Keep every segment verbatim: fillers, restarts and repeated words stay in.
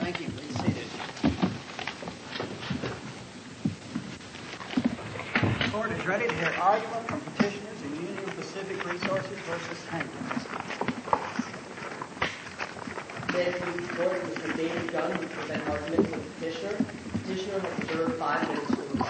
Thank you. Please seated. The court is ready to hear argument from petitioners in Union Pacific Resources versus Hankins. May it please the court, Mister David Gunn will present argument for the petitioner. Petitioner has reserved five minutes for rebuttal.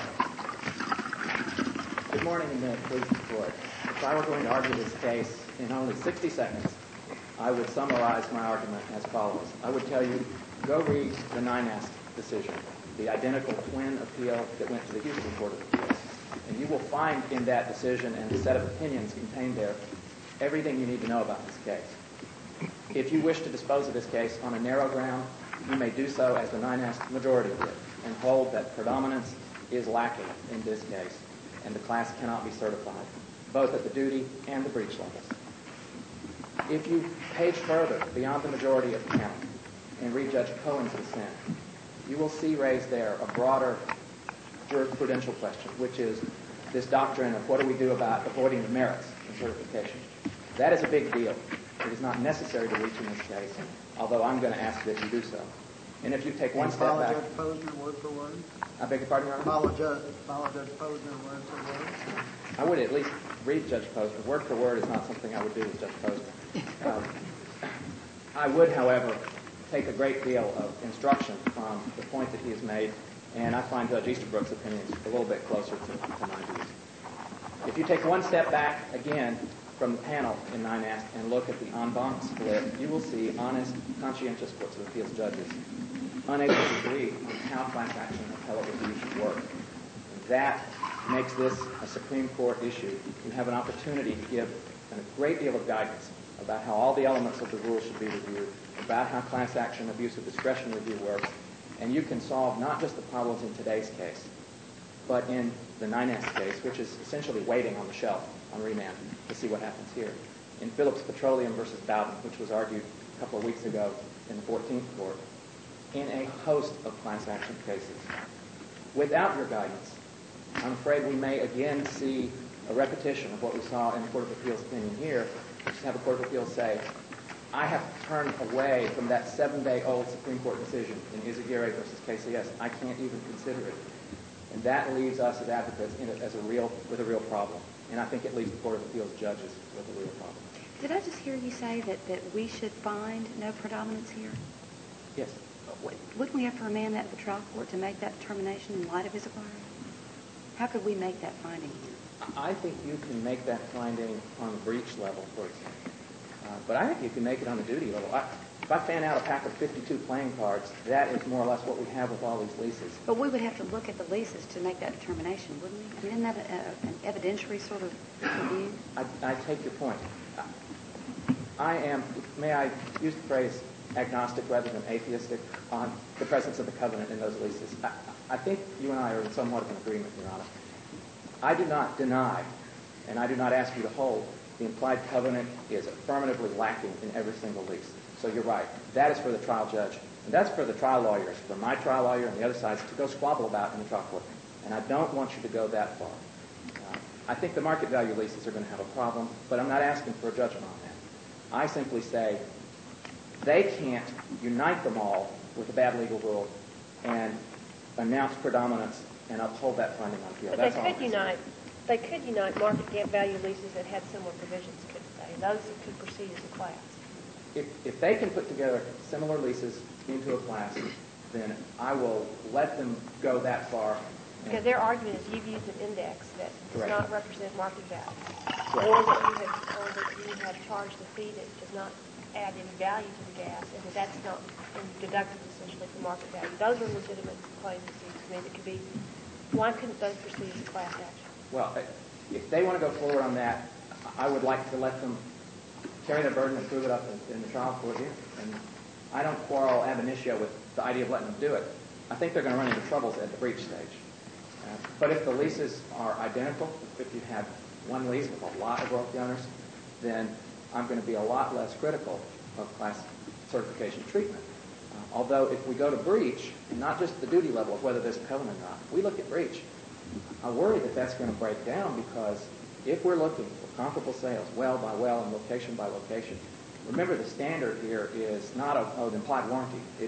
Good morning, and may it please the court. If I were going to argue this case in only sixty seconds, I would summarize my argument as follows. I would tell you, go read the NINASC decision, the identical twin appeal that went to the Houston Court of Appeals. And you will find in that decision and the set of opinions contained there everything you need to know about this case. If you wish to dispose of this case on a narrow ground, you may do so as the NINASC majority did and hold that predominance is lacking in this case and the class cannot be certified, both at the duty and the breach levels. If you page further beyond the majority of the panel and read Judge Cohen's dissent, you will see raised there a broader jurisprudential question, which is this doctrine of what do we do about avoiding the merits in certification. That is a big deal. It is not necessary to reach in this case, although I'm going to ask that you do so. And if you take one and step follow back... Follow Judge Posner word for word? I beg your pardon, Your Honor? Follow Judge, follow Judge Posner word for word? I would at least read Judge Posner. Word for word is not something I would do with Judge Posner. Um, I would, however, take a great deal of instruction from the point that he has made, and I find Judge Easterbrook's opinions a little bit closer to, to my views. If you take one step back, again, from the panel in NINASC and look at the en banc split, you will see honest, conscientious courts of appeals judges unable to agree on how class action appellate review should work. That makes this a Supreme Court issue. You have an opportunity to give a great deal of guidance about how all the elements of the rule should be reviewed, about how class action abuse of discretion review works, and you can solve not just the problems in today's case, but in the NINASC case, which is essentially waiting on the shelf on remand to see what happens here. In Phillips Petroleum versus Bowden, which was argued a couple of weeks ago in the fourteenth Court, in a host of class action cases. Without your guidance, I'm afraid we may again see a repetition of what we saw in the Court of Appeals opinion here, which is have a Court of Appeals say, I have turned away from that seven-day-old Supreme Court decision in Izaguirre versus K C S. I can't even consider it. And that leaves us as advocates in it as a real, with a real problem. And I think it leaves the Court of Appeals judges with a real problem. Did I just hear you say that, that we should find no predominance here? Yes. Wouldn't we have to remand that to the trial court to make that determination in light of Izaguirre? How could we make that finding here? I think you can make that finding on the breach level, for example. Uh, but I think you can make it on the duty level. I, if I fan out a pack of fifty-two playing cards, that is more or less what we have with all these leases. But we would have to look at the leases to make that determination, wouldn't we? I mean, isn't that a, a, an evidentiary sort of review? I, I take your point. I am, may I use the phrase agnostic rather than atheistic on the presence of the covenant in those leases? I, I think you and I are in somewhat of an agreement, Your Honor. I do not deny, and I do not ask you to hold, the implied covenant is affirmatively lacking in every single lease. So you're right. That is for the trial judge. And that's for the trial lawyers, for my trial lawyer and the other sides to go squabble about in the trial court. And I don't want you to go that far. Uh, I think the market value leases are going to have a problem, but I'm not asking for a judgment on that. I simply say they can't unite them all with a bad legal rule and announce predominance and uphold that finding on appeal. But That's they could unite. They could unite market value leases that had similar provisions, couldn't they? Those that could proceed as a class. If, if they can put together similar leases into a class, then I will let them go that far. Because their argument is you've used an index that does Correct. not represent market value. Correct. Or that, you have, or that you have charged a fee that does not add any value to the gas, and that that's not deducted essentially from market value. Those are legitimate claims, it seems to me, that could be, why couldn't those proceed as a class action? Well, if they want to go forward on that, I would like to let them carry their burden and prove it up in, in the trial court here. And I don't quarrel ab initio with the idea of letting them do it. I think they're going to run into troubles at the breach stage. Uh, but if the leases are identical, if you have one lease with a lot of royalty owners, then I'm going to be a lot less critical of class certification treatment. Uh, although if we go to breach, and not just the duty level of whether there's a covenant or not, we look at breach, I worry that that's going to break down because if we're looking for comparable sales, well by well and location by location, remember the standard here is not of, of implied warranty. It,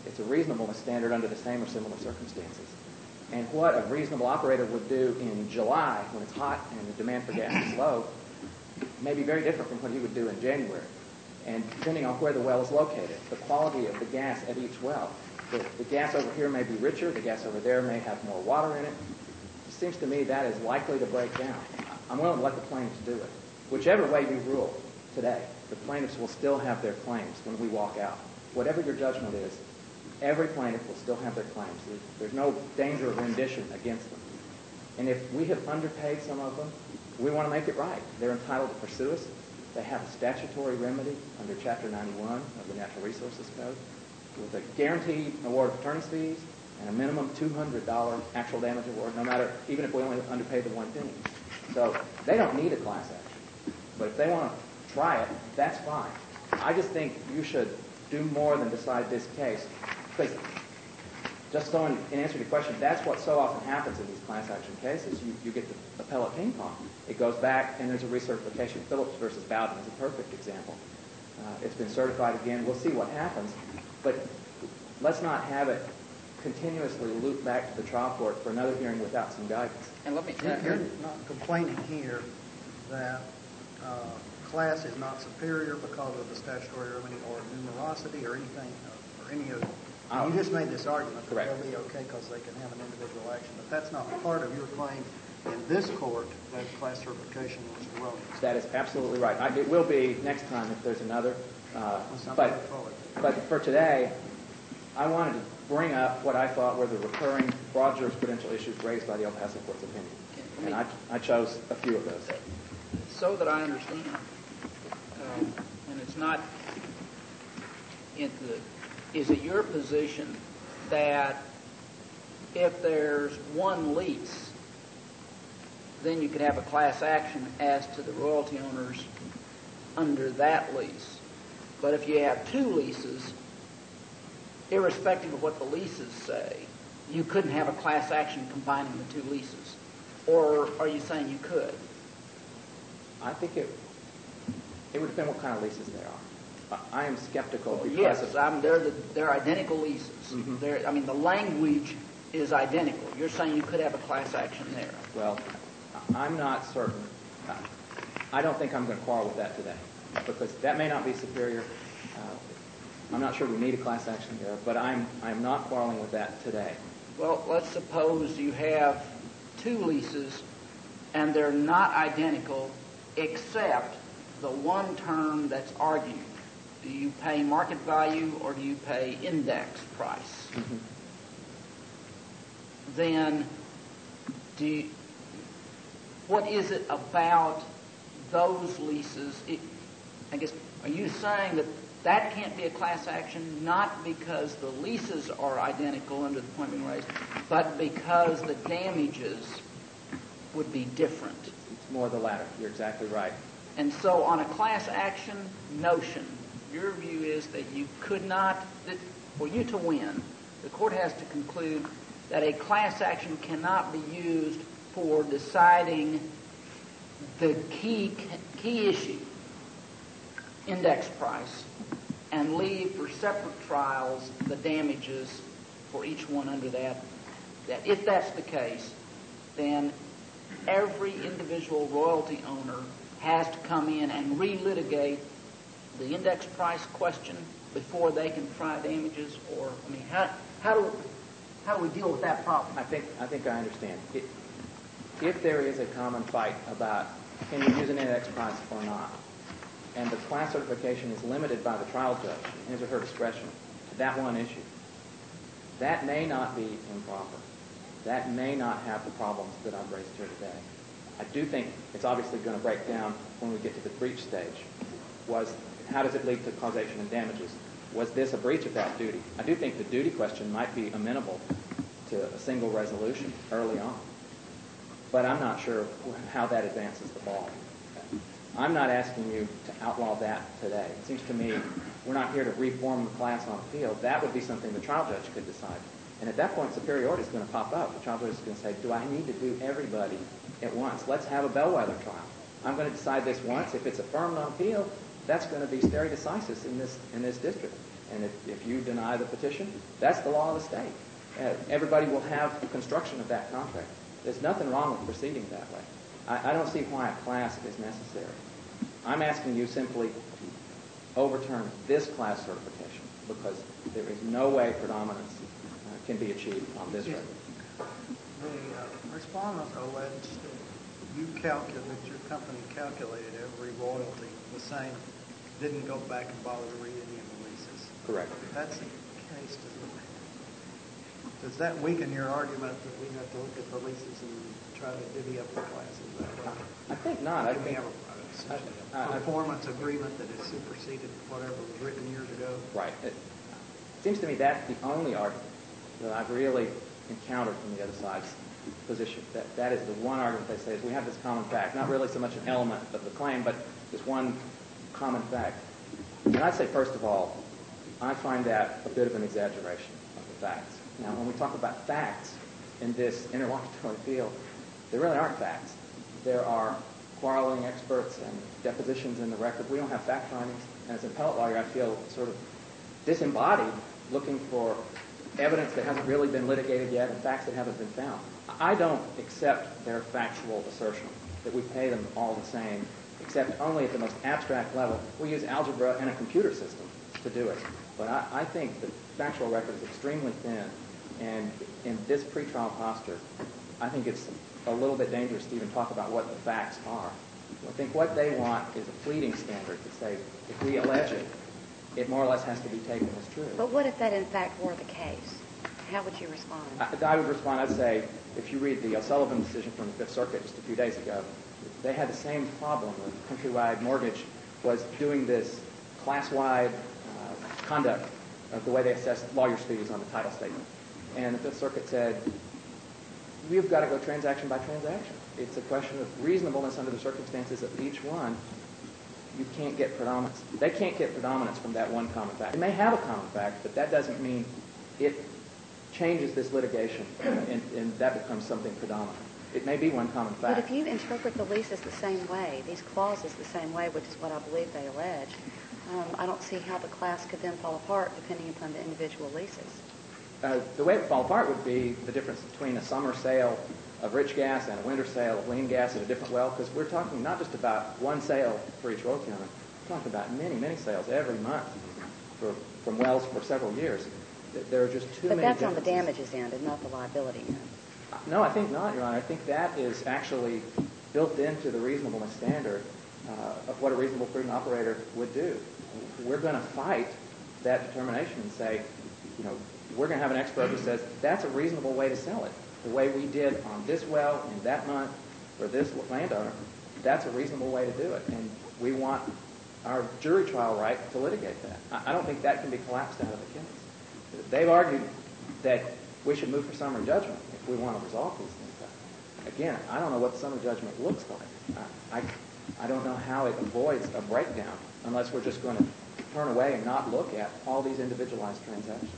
It's a reasonableness standard under the same or similar circumstances. And what a reasonable operator would do in July when it's hot and the demand for gas is low may be very different from what he would do in January. And depending on where the well is located, the quality of the gas at each well. The, the gas over here may be richer, the gas over there may have more water in it. It seems to me that is likely to break down. I'm willing to let the plaintiffs do it. Whichever way you rule today, the plaintiffs will still have their claims when we walk out. Whatever your judgment is, every plaintiff will still have their claims. There's, there's no danger of rendition against them. And if we have underpaid some of them, we want to make it right. They're entitled to pursue us. They have a statutory remedy under Chapter ninety-one of the Natural Resources Code with a guaranteed award of attorney's fees and a minimum two hundred dollars actual damage award, no matter, even if we only underpaid the one penny. So they don't need a class action. But if they want to try it, that's fine. I just think you should do more than decide this case. Because just so in, in answer to your question, that's what so often happens in these class action cases. You, you get the appellate ping pong. It goes back and there's a recertification. Phillips versus Bowden is a perfect example. Uh, it's been certified again. We'll see what happens. But let's not have it continuously loop back to the trial court for another hearing without some guidance. And let me, you're, you're not complaining here that uh, class is not superior because of the statutory remedy or numerosity or anything, uh, or any of it. Oh. You just made this argument that Correct. they'll be okay because they can have an individual action, but that's not part of your claim in this court that class certification was erroneous. That is absolutely right. I, it will be next time if there's another. Uh, but, but for today, I wanted to bring up what I thought were the recurring broad jurisprudential issues raised by the El Paso Court's opinion. And I, I chose a few of those. So that I understand, um, and it's not in the, is it your position that if there's one lease, then you could have a class action as to the royalty owners under that lease? But if you have two leases, irrespective of what the leases say, you couldn't have a class action combining the two leases? Or are you saying you could? I think it it would depend what kind of leases they are. I am skeptical because yes, of, I'm, they're the, they're identical leases. Mm-hmm. They're, I mean, the language is identical. You're saying you could have a class action there. Well, I'm not certain. I don't think I'm going to quarrel with that today because that may not be superior. Uh, I'm not sure we need a class action there, but I'm I'm not quarreling with that today. Well, let's suppose you have two leases and they're not identical except the one term that's argued. Do you pay market value or do you pay index price? Mm-hmm. Then do you, what is it about those leases? It, I guess, are you saying that that can't be a class action not because the leases are identical under the point being raised, but because the damages would be different? It's more the latter. You're exactly right. And so on a class action notion, your view is that you could not, that for you to win, the court has to conclude that a class action cannot be used for deciding the key key issue, index price, and leave for separate trials the damages for each one under that. That if that's the case, then every individual royalty owner has to come in and relitigate the index price question before they can try damages? Or, I mean, how how do how do we deal with that problem? I think I think I understand. It, if there is a common fight about can you use an index price or not, and the class certification is limited by the trial judge, his or her discretion, to that one issue, that may not be improper. That may not have the problems that I've raised here today. I do think it's obviously going to break down when we get to the breach stage. Was how does it lead to causation and damages? Was this a breach of that duty? I do think the duty question might be amenable to a single resolution early on. But I'm not sure how that advances the ball. I'm not asking you to outlaw that today. It seems to me we're not here to reform the class on appeal. That would be something the trial judge could decide. And at that point, superiority is going to pop up. The trial judge is going to say, do I need to do everybody at once? Let's have a bellwether trial. I'm going to decide this once. If it's affirmed on appeal, that's going to be stare decisis in this in this district. And if, if you deny the petition, that's the law of the state. Uh, everybody will have construction of that contract. There's nothing wrong with proceeding that way. I, I don't see why a class is necessary. I'm asking you simply to overturn this class certification because there is no way predominance uh, can be achieved on this record. The uh, respondents alleged that you calculated, that your company calculated every royalty the same, didn't go back and bother to read any of the leases. Correct. If that's the case, does, it, does that weaken your argument that we have to look at the leases and try to divvy up the classes that way? I think not. I Can we think have a, a, I- I- a performance agreement that has superseded whatever was written years ago? Right. It seems to me that's the only argument that I've really encountered from the other side's position. That that is the one argument they say is we have this common fact, not really so much an element of the claim, but this one common fact. And I'd say, first of all, I find that a bit of an exaggeration of the facts. Now, when we talk about facts in this interlocutory field, there really aren't facts. There are quarreling experts and depositions in the record. We don't have fact findings. And as an appellate lawyer, I feel sort of disembodied looking for evidence that hasn't really been litigated yet and facts that haven't been found. I don't accept their factual assertion that we pay them all the same, except only at the most abstract level. We use algebra and a computer system to do it. But I, I think the factual record is extremely thin, and in this pretrial posture, I think it's a little bit dangerous to even talk about what the facts are. I think what they want is a pleading standard to say, if we allege it, it more or less has to be taken as true. But what if that in fact were the case? How would you respond? I, I would respond, I'd say, if you read the O'Sullivan decision from the Fifth Circuit just a few days ago, they had the same problem with Countrywide Mortgage was doing this class-wide uh, conduct of the way they assessed lawyers' fees on the title statement. And the Fifth Circuit said, we've got to go transaction by transaction. It's a question of reasonableness under the circumstances of each one. You can't get predominance. They can't get predominance from that one common fact. They may have a common fact, but that doesn't mean it changes this litigation and, and that becomes something predominant. It may be one common fact. But if you interpret the leases the same way, these clauses the same way, which is what I believe they allege, um, I don't see how the class could then fall apart depending upon the individual leases. Uh, the way it would fall apart would be the difference between a summer sale of rich gas and a winter sale of lean gas at a different well, because we're talking not just about one sale for each royalty owner. We're talking about many, many sales every month for, from wells for several years. There are just too but many that's on the differences. damages end and not the liability end. No, I think not, Your Honor. I think that is actually built into the reasonableness standard uh, of what a reasonable prudent operator would do. We're going to fight that determination and say, you know, we're going to have an expert who says that's a reasonable way to sell it. The way we did on this well in that month for this landowner, that's a reasonable way to do it. And we want our jury trial right to litigate that. I, I don't think that can be collapsed out of the case. They've argued that we should move for summary judgment if we want to resolve these things. Again, I don't know what summary judgment looks like. I, I, I don't know how it avoids a breakdown unless we're just going to turn away and not look at all these individualized transactions.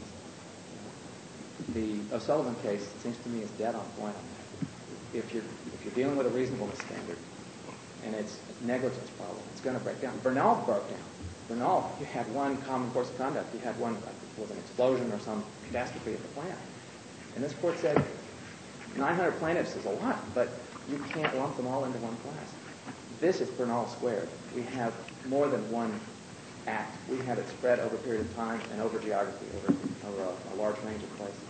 The O'Sullivan case, it seems to me, is dead on point on that. If you're, if you're dealing with a reasonableness standard and it's a negligence problem, it's going to break down. Bernal broke down. Bernal, you had one common course of conduct. You had one, like it was an explosion or some catastrophe at the plant. And this court said nine hundred plaintiffs is a lot, but you can't lump them all into one class. This is Bernal squared. We have more than one act. We have it spread over a period of time and over geography, over, over a, a large range of places.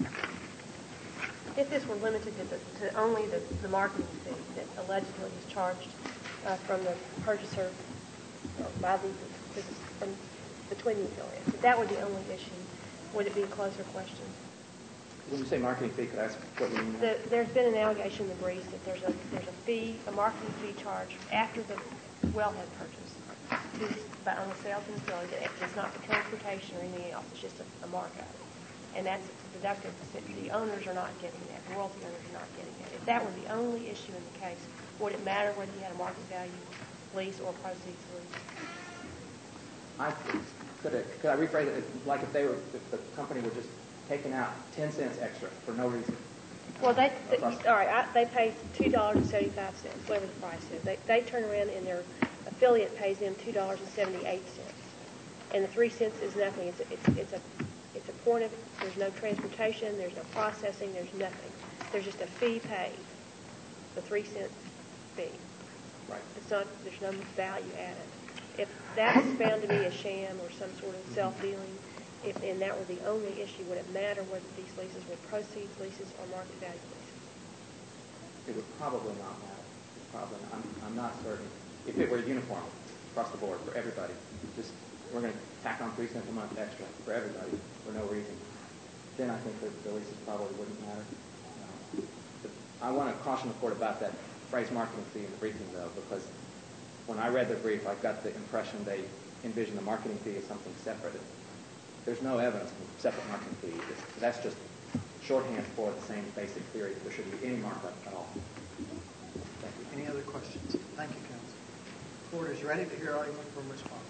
If this were limited to, the, to only the, the marketing fee that allegedly is charged uh, from the purchaser uh, by the, the from, between the affiliates, if that were the only issue, would it be a closer question? When you say marketing fee, could I ask what you mean? The, there's been an allegation in the briefs that there's a there's a fee, a marketing fee charged after the wellhead purchase to, by, on the sales and affiliate. It's not for transportation or anything else. It's just a, a markup. And that's deducted. The owners are not getting that. The royalty owners are not getting that. If that were the only issue in the case, would it matter whether you had a market value lease or proceeds lease? I could I, could I rephrase it like if they were if the company were just taking out ten cents extra for no reason? Well, they, they all right. I, they pay two dollars and seventy five cents, whatever the price is. They they turn around and their affiliate pays them two dollars and seventy eight cents. And the three cents is nothing. It's a, it's, it's a, it's a point of, there's no transportation, there's no processing, there's nothing. There's just a fee paid, the three cent fee. Right. It's not, there's no value added. If that's found to be a sham or some sort of self-dealing, if, and that were the only issue, would it matter whether these leases were proceeds leases or market value leases? It would probably not matter. Probably not. I'm, I'm not certain. If it were uniform across the board for everybody, just we're going to tack on three cents a month extra for everybody for no reason, then I think that the leases probably wouldn't matter. Uh, but I want to caution the court about that phrase marketing fee in the briefing, though, because when I read the brief, I got the impression they envisioned the marketing fee as something separate. There's no evidence of a separate marketing fee. It's, that's just shorthand for the same basic theory that there shouldn't be any markup at all. Thank you. Any other questions? Thank you, counsel. The court is ready to hear argument from respondent.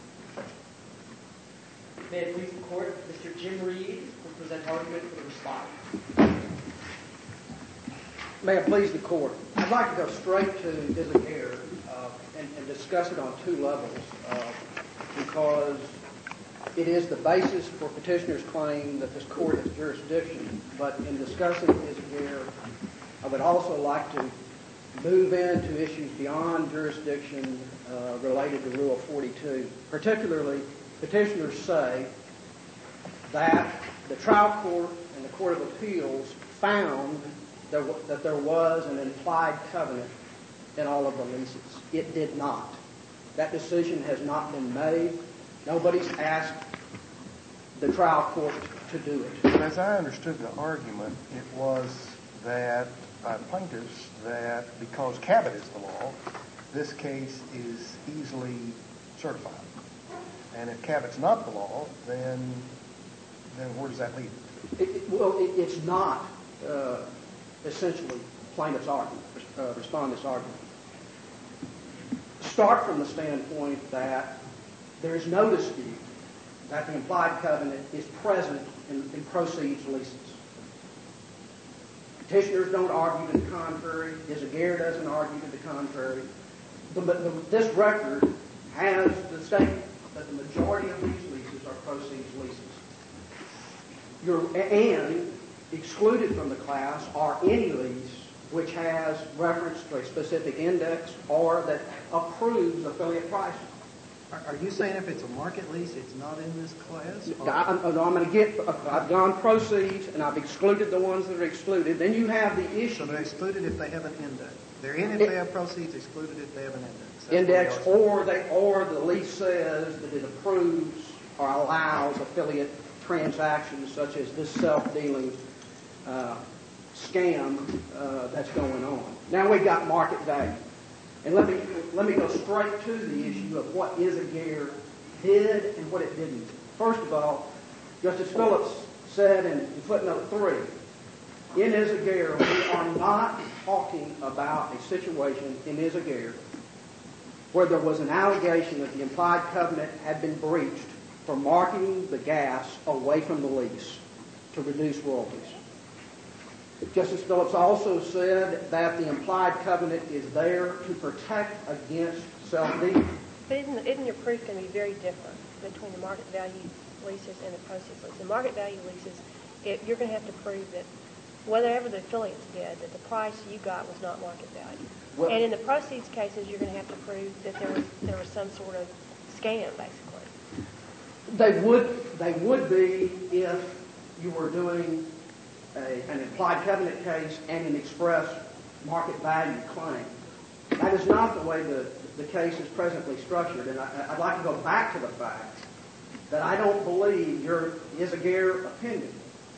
May it please the court, Mister Jim Reed will present argument for the respondent. May it please the court. I'd like to go straight to Disaguerre uh, and, and discuss it on two levels uh, because it is the basis for petitioner's claim that this court has jurisdiction. But in discussing Disaguerre, I would also like to move into issues beyond jurisdiction uh, related to Rule forty-two. Particularly, petitioners say that the trial court and the Court of Appeals found there w- that there was an implied covenant in all of the leases. It did not. That decision has not been made. Nobody's asked the trial court to do it. But as I understood the argument, it was that by plaintiffs that because Cabot is the law, this case is easily certified. And if Cabot's not the law, then then where does that leave it? It, it well, it, it's not uh, essentially plaintiff's argument, uh, respondent's argument. Start from the standpoint that there is no dispute that the implied covenant is present in, in proceeds leases. Petitioners don't argue to the contrary. Disaguerre doesn't argue to the contrary. But the, the, this record has the statement that the majority of these leases are proceeds leases. You're, and excluded from the class are any lease which has reference to a specific index or that approves affiliate pricing. Are, are you saying if it's a market lease, it's not in this class? Or? I, I'm, I'm going to get, I've gone proceeds and I've excluded the ones that are excluded. Then you have the issue. So they're excluded if they have an index. They're in if it, they have proceeds, excluded if they have an index. That's index or they or the lease says that it approves or allows affiliate transactions such as this self-dealing uh, scam uh, that's going on. Now we've got market value. And let me let me go straight to the issue of what Disaguerre did and what it didn't. First of all, Justice Phillips said in, in footnote three, in Disaguerre, we are not talking about a situation in Disaguerre where there was an allegation that the implied covenant had been breached for marketing the gas away from the lease to reduce royalties. Justice Phillips also said that the implied covenant is there to protect against self-dealing. But isn't, isn't your proof going to be very different between the market value leases and the proceeds leases? The market value leases, it, you're going to have to prove that whatever the affiliates did, that the price you got was not market value. Well, and in the proceeds cases, you're going to have to prove that there was there was some sort of scam, basically. They would they would be if you were doing a, an implied covenant case and an express market value claim. That is not the way the, the case is presently structured, and I, I'd like to go back to the fact that I don't believe your Disaguerre opinion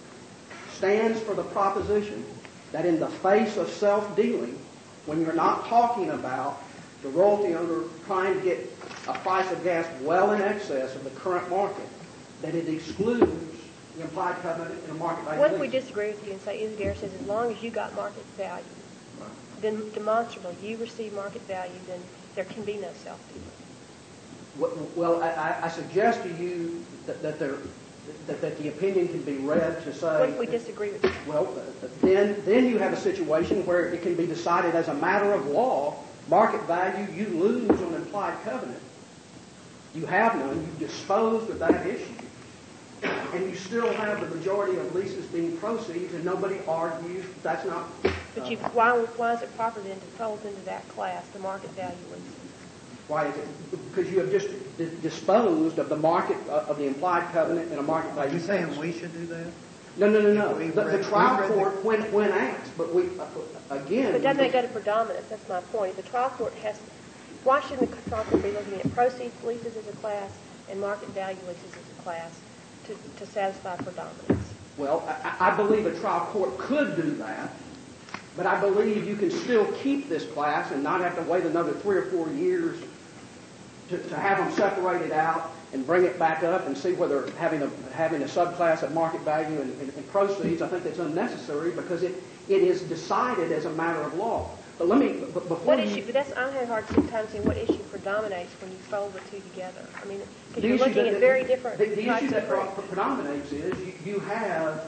stands for the proposition that in the face of self-dealing, when you're not talking about the royalty owner trying to get a price of gas well in excess of the current market, that it excludes the implied covenant in a market value What if we lease. disagree with you and say Disaguerre says as long as you got market value, then demonstrably you receive market value, then there can be no self-dealing? Well, I, I suggest to you that, that, there, that, that the opinion can be read to say... What if we disagree with you? Well, then, then you have a situation where it can be decided as a matter of law, market value, you lose on implied covenant. You have none. You've disposed of that issue. And you still have the majority of leases being proceeds, and nobody argues that's not. But you, uh, why, why is it proper then to fold into that class the market value leases? Why is it? Because you have just d- disposed of the market uh, of the implied covenant and a market Are value. you saying we should do that? No, no, no, no. We The, read- the trial we read the- court, when when asked, but we uh, again. But doesn't that go to predominance? That's my point. The trial court has, why shouldn't the trial court be looking at proceeds leases as a class and market value leases as a class to, to satisfy predominance? Well, I, I believe a trial court could do that, but I believe you can still keep this class and not have to wait another three or four years to, to have them separated out and bring it back up and see whether having a having a subclass of market value and, and, and proceeds. I think that's unnecessary because it, it is decided as a matter of law. But let me but before What you, issue? But that's I'm having a hard time seeing what issue predominates when you fold the two together. I mean, because the you're issue looking that- at very different The, the types issue that of pro- predominates is you, you have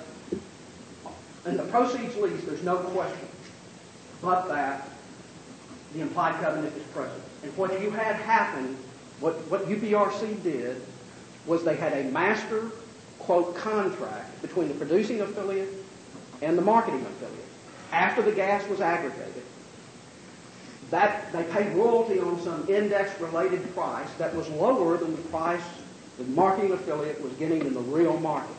in the proceeds lease. There's no question, but that the implied covenant is present. And what you had happen, what what U P R C did, was they had a master quote contract between the producing affiliate and the marketing affiliate. After the gas was aggregated, that they paid royalty on some index-related price that was lower than the price the marketing affiliate was getting in the real market.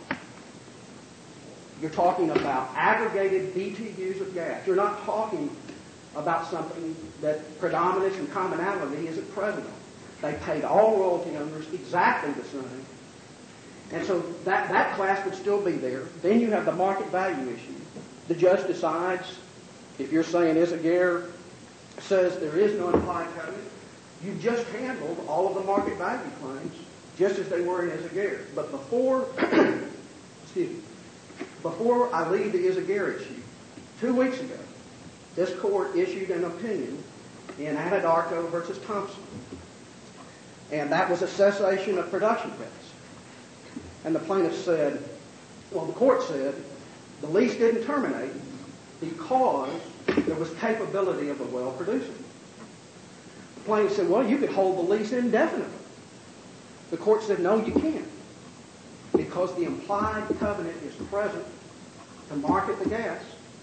You're talking about aggregated B T Us of gas. You're not talking about something that predominance and commonality isn't present on. They paid all royalty owners exactly the same. And so that, that class would still be there. Then you have the market value issue. The judge decides, if you're saying Issaguerre says there is no implied covenant, you've just handled all of the market value claims just as they were in Issaguerre. But before, excuse me, before I leave the Issaguerre issue, two weeks ago, this court issued an opinion in Anadarko versus Thompson. And that was a cessation of production credits. And the plaintiff said, well, the court said, the lease didn't terminate because there was capability of the well producing. The plaintiff said, well, you could hold the lease indefinitely. The court said, no, you can't. Because the implied covenant is present to market the gas.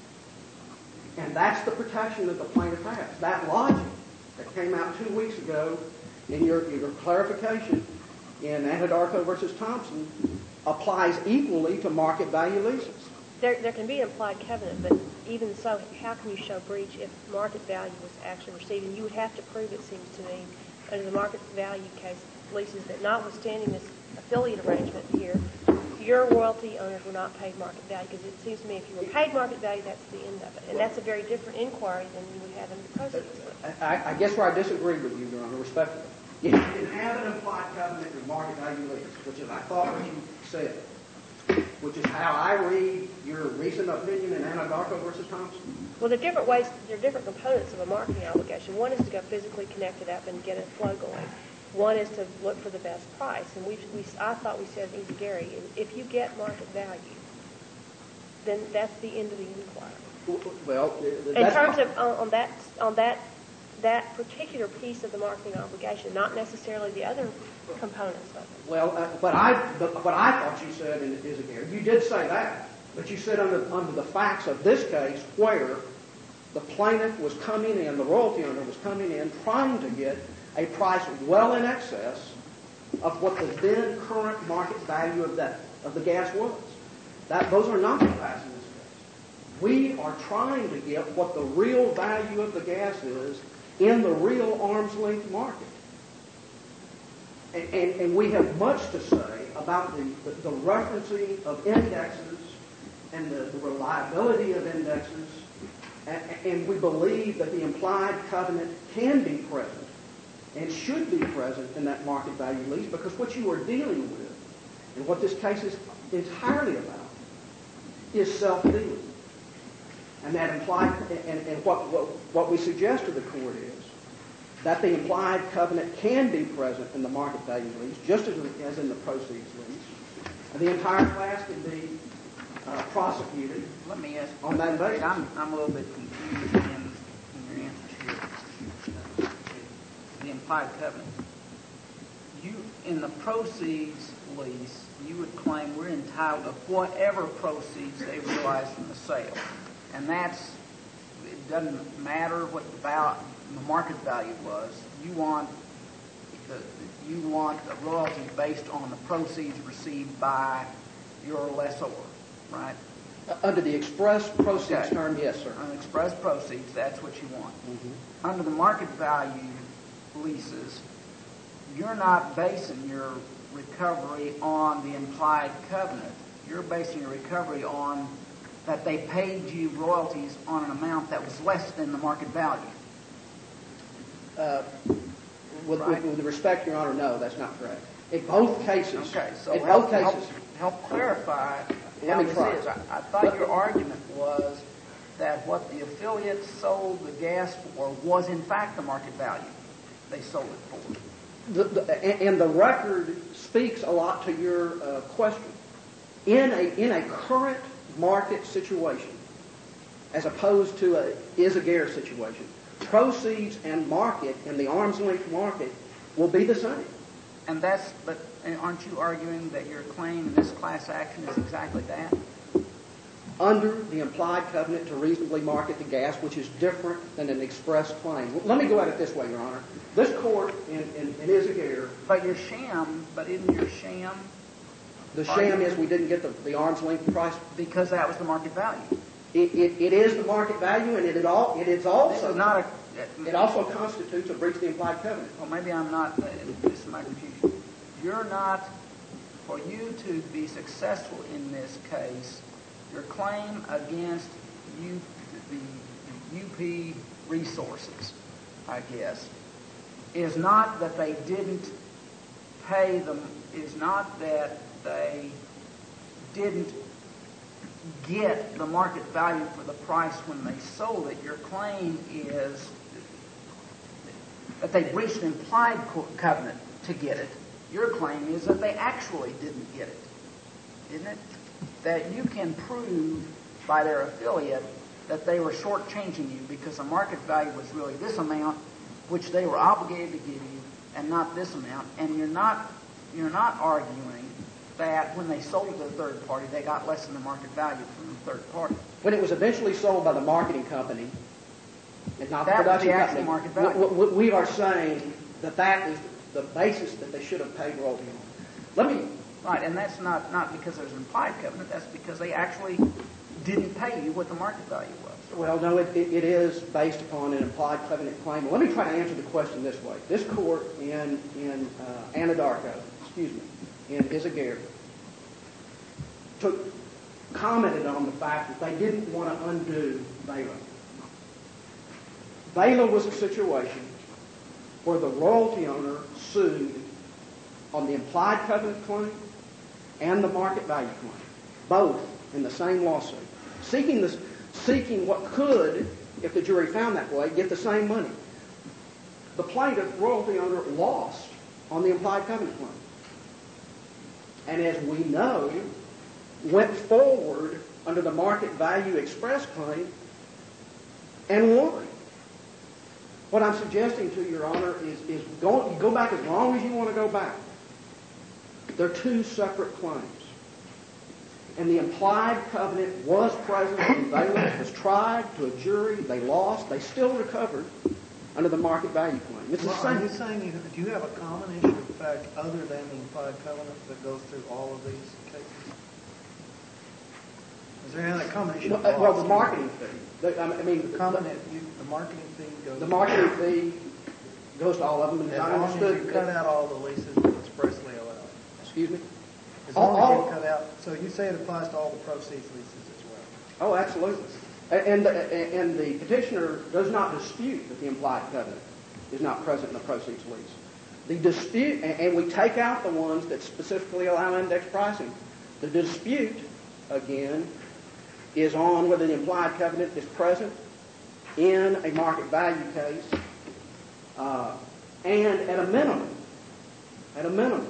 And that's the protection that the plaintiff has. That logic that came out two weeks ago in your, your clarification in Anadarko versus Thompson applies equally to market value leases. There, there can be implied covenant, but even so, how can you show breach if market value was actually received? And you would have to prove, it seems to me, under the market value case leases that notwithstanding this affiliate arrangement here, your royalty owners were not paid market value, because it seems to me if you were paid market value, that's the end of it. And that's a very different inquiry than you would have in the proceeds. I, I guess where I disagree with you, Your Honor, respectfully. If you can have an implied covenant in market value lease, which is I thought what you said, which is how I read your recent opinion in Anadarko versus Thompson. Well, there are different ways, there are different components of a marketing obligation. One is to go physically connect it up and get a flow going. One is to look for the best price. And we, we I thought we said, Easy Gary, if you get market value, then that's the end of the inquiry. Well, In terms of on, on that on that that particular piece of the marketing obligation, not necessarily the other components of it. Well, uh, but I, but, but I thought you said in Issaguerre, you did say that, but you said under under the facts of this case where the plaintiff was coming in, the royalty owner was coming in, trying to get a price well in excess of what the then current market value of that of the gas was. That those are not the facts in this case. We are trying to get what the real value of the gas is in the real arm's length market. And, and, and we have much to say about the, the, the referencing of indexes and the, the reliability of indexes. And, and we believe that the implied covenant can be present and should be present in that market value lease, because what you are dealing with and what this case is entirely about is self-dealing. And that implied, and, and what, what, what we suggest to the court is that the implied covenant can be present in the market value lease, just as, as in the proceeds lease. And the entire class can be uh, prosecuted. Let me ask on that basis. I'm, I'm a little bit confused in, in your answers here. The implied covenant. You, in the proceeds lease, you would claim we're entitled to whatever proceeds they realize from the sale. And that's, it doesn't matter what the, val, the market value was. You want the, you want a royalty based on the proceeds received by your lessor, right? Uh, under the express proceeds Okay. term, yes, sir. On express proceeds, that's what you want. Mm-hmm. Under the market value leases, you're not basing your recovery on the implied covenant. You're basing your recovery on that they paid you royalties on an amount that was less than the market value. Uh, with, Right. with, with respect, Your Honor, no, that's not correct. In both cases, Okay, so in help, both cases, help, help clarify Let how me this try. is. I, I thought your argument was that what the affiliates sold the gas for was in fact the market value they sold it for. the, the, and, and the record speaks a lot to your uh, question. In a in a current market situation, as opposed to a is-a-gare situation, proceeds and market in the arm's length market will be the same. And that's, but aren't you arguing that your claim in this class action is exactly that? Under the implied covenant to reasonably market the gas, which is different than an express claim. Let me go at it this way, Your Honor. This court in, in, in is-a-gare, But your sham, but isn't your sham the sham is we didn't get the, the arm's length price. because that was the market value? It, it, it is the market value, and it, it, all, it is also This is not a. it also constitutes a breach of the implied covenant. Well, maybe I'm not. This is my confusion. You're not. For you to be successful in this case, your claim against you, the, the U P Resources, I guess, is not that they didn't pay them. Is not that they didn't get the market value for the price when they sold it. Your claim is that they breached an implied co- covenant to get it. Your claim is that they actually didn't get it, isn't it? That you can prove by their affiliate that they were shortchanging you because the market value was really this amount, which they were obligated to give you, and not this amount. And you're not you're not arguing that when they sold it to the third party, they got less than the market value from the third party. When it was eventually sold by the marketing company, and not That the was production the actual company, market value. we, we, we are saying that that is the basis that they should have paid royalty on. Let me. Right, and that's not, not because there's an implied covenant. That's because they actually didn't pay you what the market value was. Well, no, it, it, it is based upon an implied covenant claim. Well, let me try to answer the question this way. This court in in uh, Anadarko, excuse me, in is-a-gare, took commented on the fact that they didn't want to undo Baylor. Baylor was a situation where the royalty owner sued on the implied covenant claim and the market value claim, both in the same lawsuit, seeking this, seeking what could, if the jury found that way, get the same money. The plaintiff, royalty owner, lost on the implied covenant claim. And as we know, went forward under the market value express claim and won. What I'm suggesting to Your Honor is, is go, go back as long as you want to go back. They're two separate claims. And the implied covenant was present in Baylor. It was tried to a jury. They lost. They still recovered under the market value claim. It's Well, the are same. you saying, you, do you have a common issue of fact other than the implied covenant that goes through all of these cases? Is there any other common issue? Well, uh, well, the marketing fee. The, I mean, The common, you, the marketing fee goes. the marketing fee goes to all of them. And As I long as understood. you cut out all the leases expressly allowed. Excuse me. As long as All- you cut out, so you say it applies to all the proceeds leases as well. Oh, absolutely. And the, and the petitioner does not dispute that the implied covenant is not present in the proceeds lease. The dispute, and we take out the ones that specifically allow index pricing. The dispute, again, is on whether the implied covenant is present in a market value case, uh, and at a minimum, at a minimum,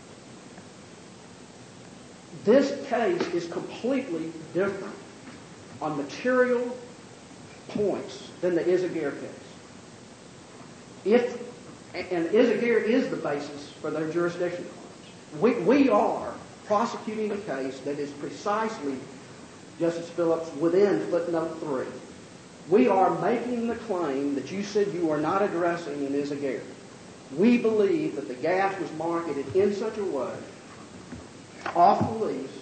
this case is completely different on material points than the is-a-gare case. If And Izagir is the basis for their jurisdiction claims. We, we are prosecuting a case that is precisely, Justice Phillips, within footnote three. We are making the claim that you said you are not addressing in Izagir. We believe that the gas was marketed in such a way, off the lease,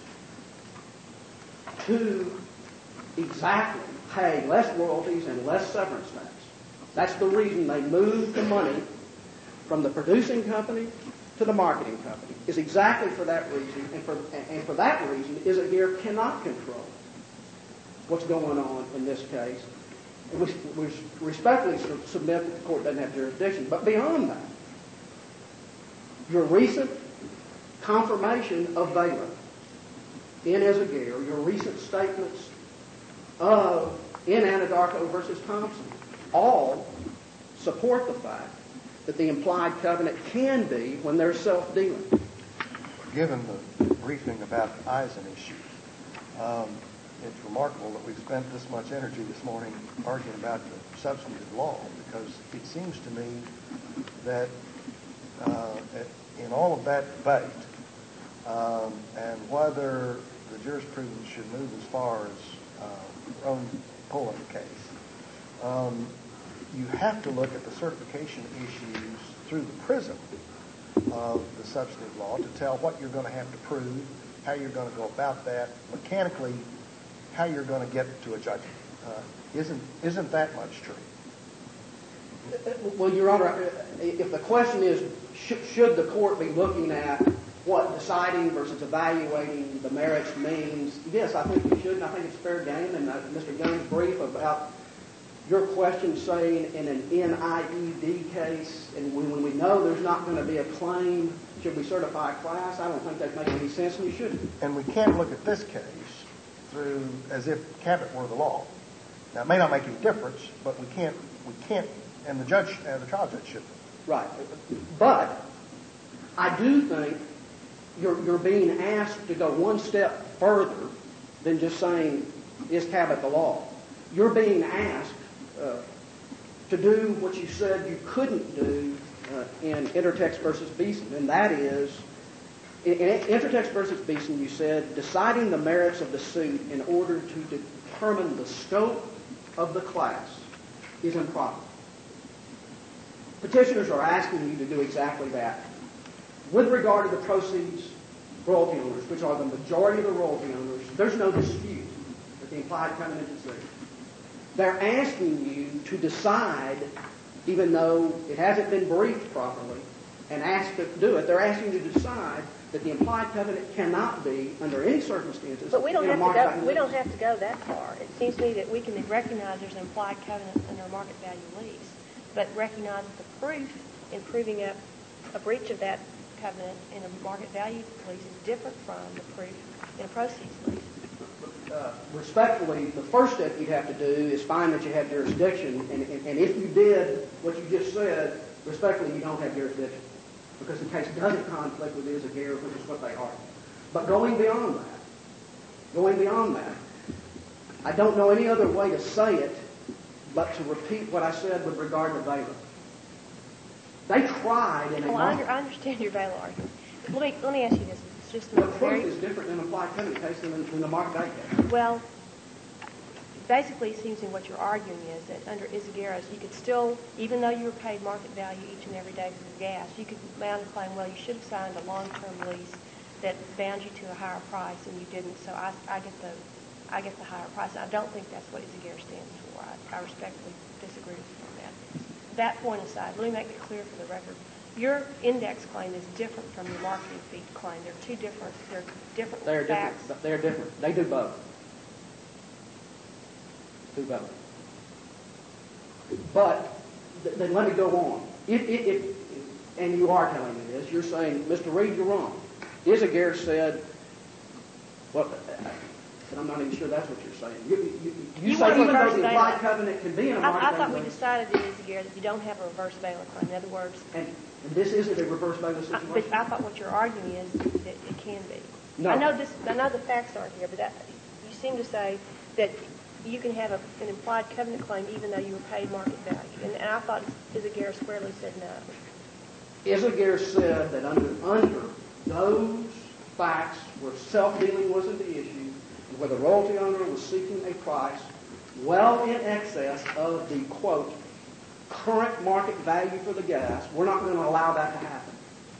to exactly pay less royalties and less severance tax. That's the reason they moved the money from the producing company to the marketing company, is exactly for that reason. And for, and for that reason, Izagir cannot control what's going on in this case. And we, we respectfully submit that the court doesn't have jurisdiction. But beyond that, your recent confirmation of Baylor in Izagir, your recent statements of in Anadarko versus Thompson, all support the fact that the implied covenant can be when there's self-dealing. Given the briefing about the Eisen issue, um, it's remarkable that we've spent this much energy this morning arguing about the substantive law, because it seems to me that uh, in all of that debate, um, and whether the jurisprudence should move as far as uh, Rome Pullen case, um, you have to look at the certification issues through the prism of the substantive law to tell what you're going to have to prove, how you're going to go about that, mechanically, how you're going to get to a judgment. Uh, isn't isn't that much true? Well, Your Honor, if the question is, sh- should the court be looking at what deciding versus evaluating the merits means, yes, I think we should, and I think it's fair game. And uh, Mister Young's brief about your question saying in an N I E D case, and when, when we know there's not going to be a claim, should we certify a class? I don't think that makes any sense, and you shouldn't. And we can't look at this case through as if Cabot were the law. Now, it may not make any difference, but we can't, we can't, and the judge, and the trial judge shouldn't. Right. But I do think you're, you're being asked to go one step further than just saying, is Cabot the law? You're being asked uh, to do what you said you couldn't do uh, in Intertext versus Beeson, and that is, in, in Intertext versus Beeson, you said deciding the merits of the suit in order to determine the scope of the class is improper. Petitioners are asking you to do exactly that. With regard to the proceeds royalty owners, which are the majority of the royalty owners, there's no dispute that the implied covenant is there. They're asking you to decide, even though it hasn't been briefed properly, and asked to do it, they're asking you to decide that the implied covenant cannot be, under any circumstances, But we don't in a have to market go, we don't have to go that far. It seems to me that we can recognize there's an implied covenant under a market value lease, but recognize that the proof in proving up a breach of that covenant in a market value lease is different from the proof in a proceeds lease. Uh, respectfully, the first step you'd have to do is find that you have jurisdiction, and, and, and if you did what you just said, respectfully, you don't have jurisdiction, because the case doesn't conflict with Izagir, which is what they are. But going beyond that, going beyond that, I don't know any other way to say it but to repeat what I said with regard to Baylor. They tried in a Well, I, market. under, I understand your Baylor argument. Let me, let me ask you this. It's just The a proof very... is different in an implied covenant case than in, in a market value case. Well, basically it seems in what you're arguing is that under Izagirres, you could still, even though you were paid market value each and every day for the gas, you could mount a claim, well, you should have signed a long-term lease that bound you to a higher price, and you didn't, so I, I get the I get the higher price. I don't think that's what Izagir stands for. I, I respectfully disagree with you on that. That point aside, let me make it clear for the record. Your index claim is different from your marketing fee claim. They're two different, they're different They're facts. different. They're different. They do both. Do both. But th- then let me go on. If, if, if, and you are telling me this, you're saying, Mister Reed, you're wrong. Izagir said, well, and I'm not even sure that's what you're saying. You, you, you, You say want a even though reverse the implied Baylor. covenant can be in a market I, I thought we value, decided in Izagir that you don't have a reverse Baylor claim. In other words, and, and this isn't a reverse Baylor I, situation. but I thought what you're arguing is that it can be. No. I know this. I know the facts aren't here, but that, you seem to say that you can have a, an implied covenant claim even though you were paid market value. And, and I thought Izagir squarely said no. Issaguirre said that under, under those facts where self-dealing wasn't the issue, and where the royalty owner was seeking a price well in excess of the, quote, current market value for the gas, we're not going to allow that to happen.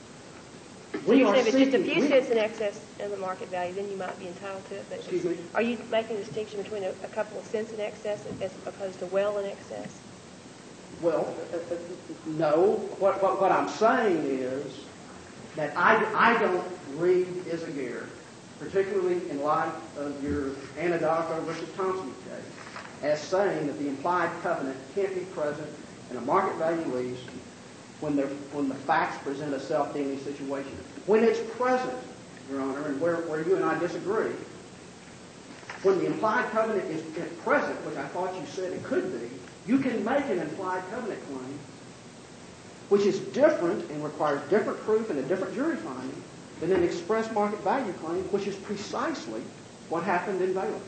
We are If it's just a seeking, few we, cents in excess of the market value, then you might be entitled to it. But Excuse me? Are you making a distinction between a, a couple of cents in excess as opposed to well in excess? well, uh, uh, no. What, what, what I'm saying is that I, I don't read Issaguirre, particularly in light of your Anadarko versus Thompson case, as saying that the implied covenant can't be present in a market value lease when, when the facts present a self-dealing situation. When it's present, Your Honor, and where, where you and I disagree, when the implied covenant is present, which I thought you said it could be, you can make an implied covenant claim, which is different and requires different proof and a different jury finding than an express market value claim, which is precisely what happened in Baylor.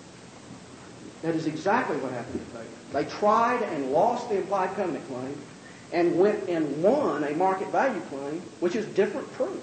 That is exactly what happened in Baylor. They tried and lost the implied covenant claim and went and won a market value claim, which is different proof.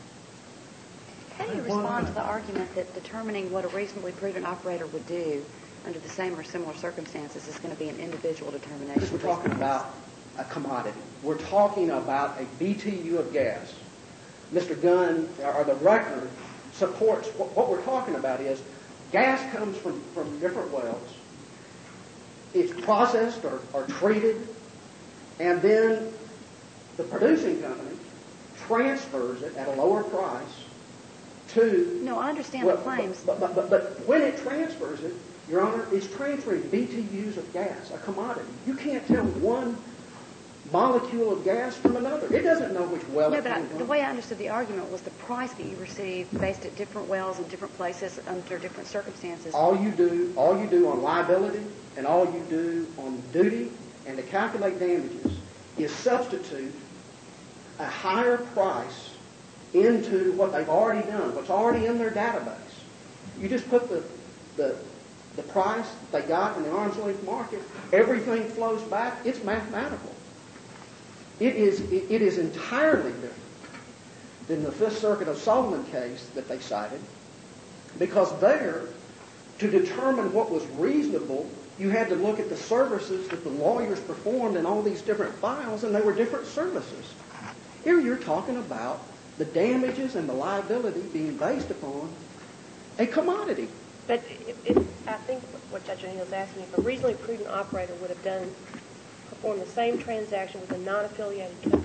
How do you respond to the argument that determining what a reasonably prudent operator would do under the same or similar circumstances is going to be an individual determination? Because we're talking about a commodity. We're talking about a B T U of gas. Mister Gunn, or the record, supports what, what we're talking about is gas comes from, from different wells. It's processed or, or treated, and then the producing company transfers it at a lower price to... No, I understand well, the claims. But, but, but, but when it transfers it, Your Honor, it's transferring B T Us of gas, a commodity. You can't tell one molecule of gas from another. It doesn't know which well No, it but I, came from. the way I understood the argument was the price that you received based at different wells in different places under different circumstances. All you do, all you do on liability and all you do on duty and to calculate damages is substitute a higher price into what they've already done, what's already in their database. You just put the the the price they got in the arm's length market, everything flows back. It's mathematical. It is it, it is entirely different than the Fifth Circuit of Solomon case that they cited, because there, to determine what was reasonable, you had to look at the services that the lawyers performed in all these different files, and they were different services. Here you're talking about the damages and the liability being based upon a commodity. But if, if, I think what Judge O'Neill is asking, if a reasonably prudent operator would have done, performed the same transaction with a non-affiliated company.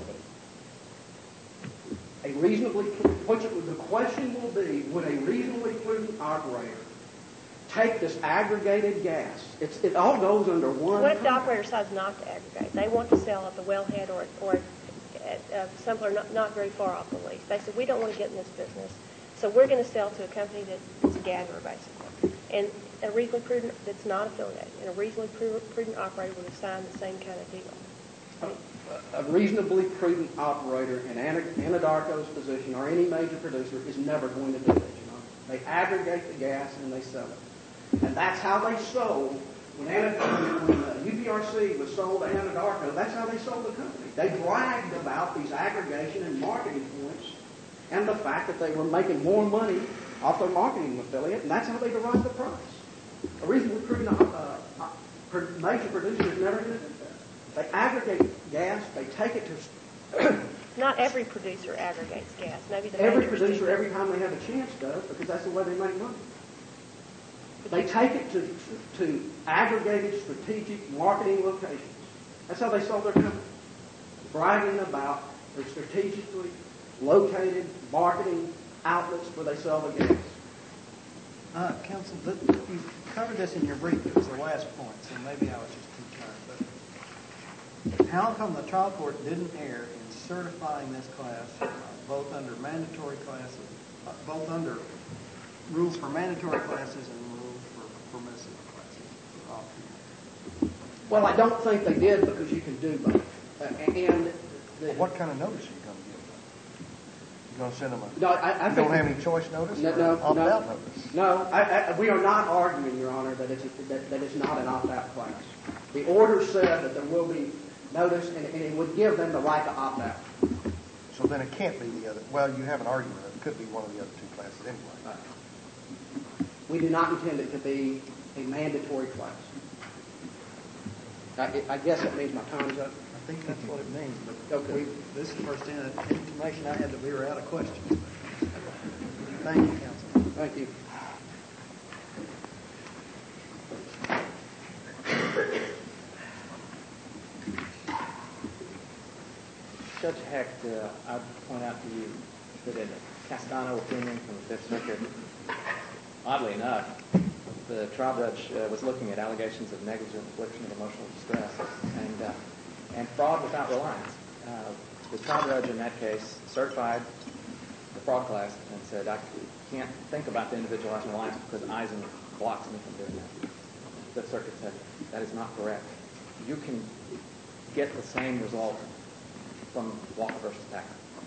A reasonably, what the question will be, would a reasonably prudent operator take this aggregated gas? It's, it all goes under one. What if the operator decides not to aggregate? They want to sell at the wellhead or, or at uh, somewhere not, not very far off the lease. They said, we don't want to get in this business, so we're going to sell to a company that's a gatherer, basically. And a reasonably prudent, that's not affiliated, and a reasonably prudent, prudent operator would have signed the same kind of deal. I mean, A reasonably prudent operator in Anadarko's position or any major producer is never going to do that, you know. They aggregate the gas and they sell it. And that's how they sold, when, Anadarko, when uh, U P R C was sold to Anadarko, that's how they sold the company. They bragged about these aggregation and marketing points and the fact that they were making more money off their marketing affiliate, and that's how they derived the price. A reasonably prudent uh, uh, major producer is never going to do that. They aggregate gas, they take it to... not every producer aggregates gas. Maybe the Every majors producer, do. every time they have a chance, does, because that's the way they make money. They take it to, to aggregated strategic marketing locations. That's how they sold their company. Bragging about their strategically located marketing outlets where they sell the gas. Uh, Counsel, th- you covered this in your brief. It was the last point, so maybe I was just too tired. But how come the trial court didn't err in certifying this class, uh, both under mandatory classes, uh, both under rules for mandatory classes and rules for permissive classes for off-year? Well, I don't think they did, because you can do both. Uh, and the, Well, what kind of notice are you going to give them? You going to send them a... no, I, I you think don't have any choice notice No, or no, opt-out no, notice? no. I, I, we are not arguing, Your Honor, that it's that, that it's not an opt-out class. The order said that there will be notice, and, and it would give them the right to opt out. So then it can't be the other, well, you have an argument. It could be one of the other two classes anyway. We do not intend it to be a mandatory class. I, I guess that means my time's up. I think that's what it means, but Okay. we, this is the first in- information I had that we were out of questions. Thank you, Council. Thank you. Judge Hecht, uh, I would point out to you that in a Castano opinion from the Fifth Circuit, oddly enough, the trial judge uh, was looking at allegations of negligent infliction of emotional distress and uh, and fraud without reliance. Uh, the trial judge in that case certified the fraud class and said, I can't think about the individualized reliance because Eisen blocks me from doing that. The Fifth Circuit said, that is not correct. You can get the same result from Walker versus Packer.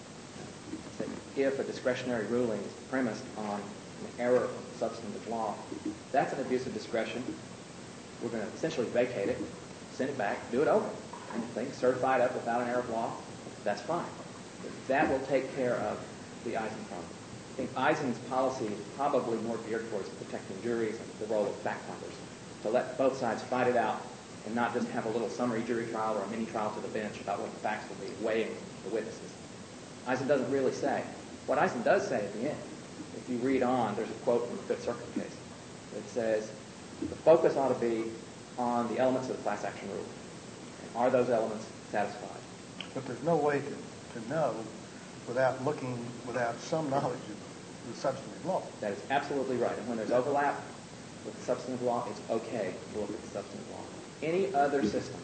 That if a discretionary ruling is premised on an error of substantive law, that's an abuse of discretion. We're going to essentially vacate it, send it back, do it over. And things certified up without an error of law, that's fine. That will take care of the Eisen problem. I think Eisen's policy is probably more geared towards protecting juries and the role of fact-finders, to let both sides fight it out and not just have a little summary jury trial or a mini trial to the bench about what the facts will be, weighing the witnesses. Eisen doesn't really say. What Eisen does say at the end, if you read on, there's a quote from the Fifth Circuit case that says, the focus ought to be on the elements of the class action rule. And are those elements satisfied? But there's no way to, to know without looking, without some knowledge of the substantive law. That is absolutely right. And when there's overlap with the substantive law, it's okay to look at the substantive law. Any other system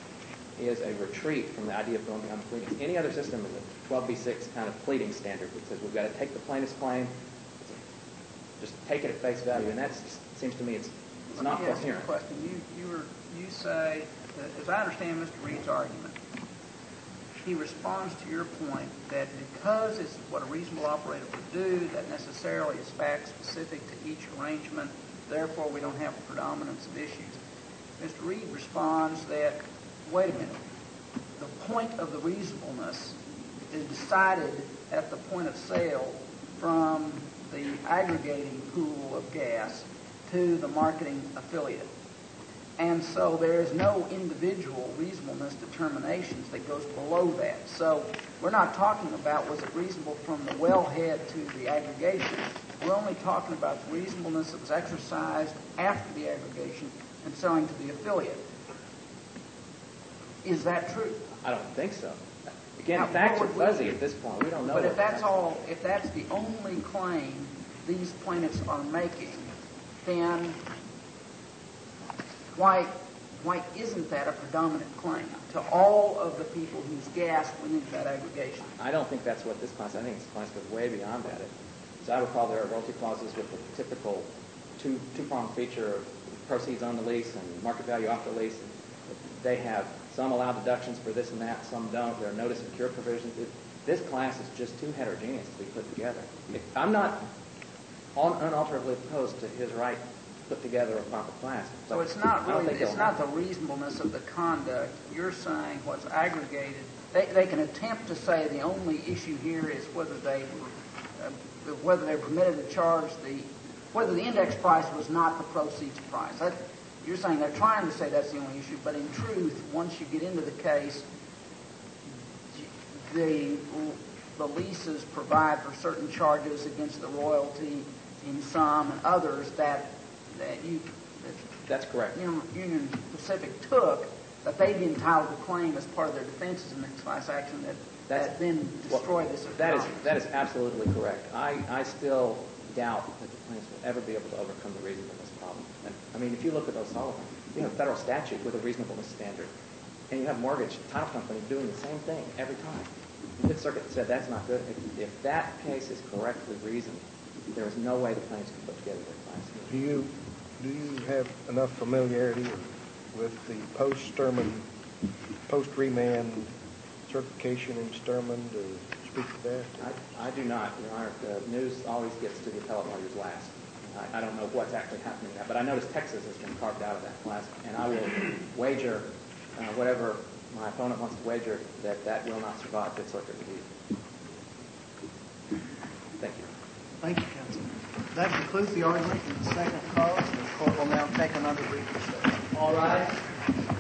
is a retreat from the idea of going beyond the pleadings. Any other system is a twelve b six kind of pleading standard that says we've got to take the plaintiff's claim, just take it at face value, and that seems to me it's, it's not Let me ask you a coherent. question. You, you, were, you say, that, as I understand Mister Reed's argument, he responds to your point that because it's what a reasonable operator would do, that necessarily is fact-specific to each arrangement, therefore we don't have a predominance of issues. Mister Reed responds that, wait a minute, the point of the reasonableness is decided at the point of sale from the aggregating pool of gas to the marketing affiliate. And so there is no individual reasonableness determinations that goes below that. So we're not talking about was it reasonable from the wellhead to the aggregation. We're only talking about the reasonableness that was exercised after the aggregation and selling to the affiliate. Is that true? I don't think so. Again, Now, facts are what would fuzzy we- at this point. We don't know. But what if that's facts all, if that's the only claim these plaintiffs are making, then why why isn't that a predominant claim to all of the people whose gas went into that aggregation? I don't think that's what this class, I think this class goes way beyond that. As I recall, there are royalty clauses with the typical two, two-pronged feature of proceeds on the lease and market value off the lease. They have some allow deductions for this and that, some don't. There are notice and cure provisions. It, this class is just too heterogeneous to be put together. If, I'm not un, unalterably opposed to his right to put together a proper class. So it's not I don't really, think it's it'll not the happen. reasonableness of the conduct. You're saying what's aggregated. They, they can attempt to say the only issue here is whether they were, uh, whether they're permitted to charge the, whether the index price was not the proceeds price. That, you're saying they're trying to say that's the only issue, but in truth, once you get into the case, the the leases provide for certain charges against the royalty in some and others that that you that That's correct. Union, Union Pacific took that they'd be entitled to claim as part of their defenses in the class action that That's, that then destroy well, this. That is economy. that is absolutely correct. I, I still doubt that the plaintiffs will ever be able to overcome the reasonableness problem. And, I mean, if you look at O'Sullivan, you have a federal statute with a reasonableness standard, and you have mortgage title companies doing the same thing every time. The Fifth Circuit said that's not good. If, if that case is correctly reasoned, there is no way the plaintiffs can put together their class. Do you do you have enough familiarity with the post-Sturman, post-remand certification in Sturman to speak to that? I, I do not, Your Honor. The news always gets to the appellate lawyers last. I, I don't know what's actually happening there, but I notice Texas has been carved out of that class, and I will wager uh, whatever my opponent wants to wager that that will not survive Fifth Circuit review. Thank you. Thank you, counsel. That concludes the argument in the second cause. The court will now take another brief recess. All rise.